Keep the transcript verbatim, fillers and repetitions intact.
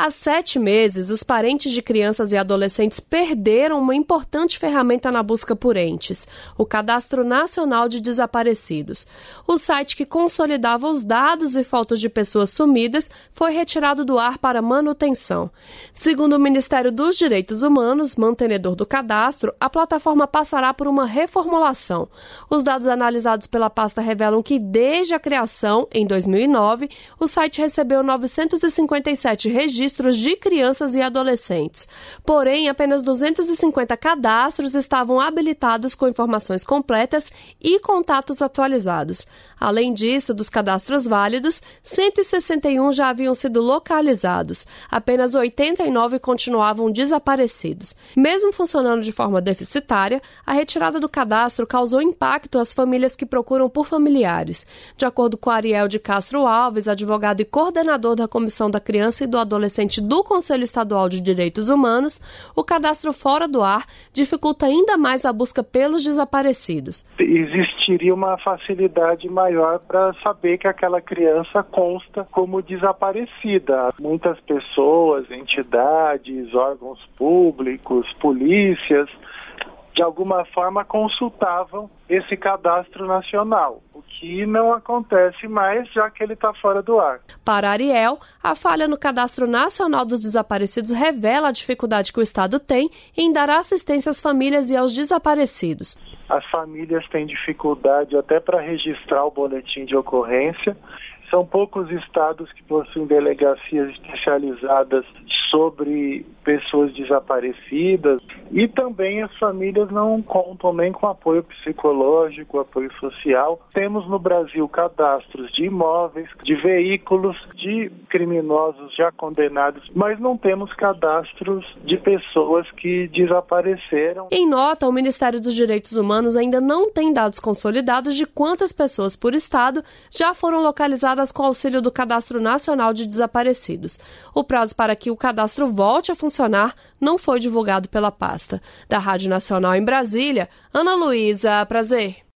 Há sete meses, os parentes de crianças e adolescentes perderam uma importante ferramenta na busca por entes, o Cadastro Nacional de Desaparecidos. O site que consolidava os dados e fotos de pessoas sumidas foi retirado do ar para manutenção. Segundo o Ministério dos Direitos Humanos, mantenedor do cadastro, a plataforma passará por uma reformulação. Os dados analisados pela pasta revelam que, desde a criação, em dois mil e nove, o site recebeu novecentos e cinquenta e sete registros de crianças e adolescentes. Porém, apenas duzentos e cinquenta cadastros estavam habilitados com informações completas e contatos atualizados. Além disso, dos cadastros válidos, cento e sessenta e um já haviam sido localizados. Apenas oitenta e nove continuavam desaparecidos. Mesmo funcionando de forma deficitária, a retirada do cadastro causou impacto às famílias que procuram por familiares. De acordo com Ariel de Castro Alves, advogado e coordenador da Comissão da Criança e do Adolescente do Conselho Estadual de Direitos Humanos, o cadastro fora do ar dificulta ainda mais a busca pelos desaparecidos. Existiria uma facilidade maior para saber que aquela criança consta como desaparecida. Muitas pessoas, entidades, órgãos públicos, polícias, de alguma forma consultavam esse cadastro nacional, o que não acontece mais, já que ele está fora do ar. Para Ariel, a falha no Cadastro Nacional dos Desaparecidos revela a dificuldade que o Estado tem em dar assistência às famílias e aos desaparecidos. As famílias têm dificuldade até para registrar o boletim de ocorrência. São poucos estados que possuem delegacias especializadas sobre pessoas desaparecidas, e também as famílias não contam nem com apoio psicológico, apoio social. Temos no Brasil cadastros de imóveis, de veículos, de criminosos já condenados, mas não temos cadastros de pessoas que desapareceram. Em nota, o Ministério dos Direitos Humanos ainda não tem dados consolidados de quantas pessoas por estado já foram localizadas com auxílio do Cadastro Nacional de Desaparecidos. O prazo para que o cadastro volte a funcionar não foi divulgado pela pasta. Da Rádio Nacional em Brasília, Ana Luísa Prazer.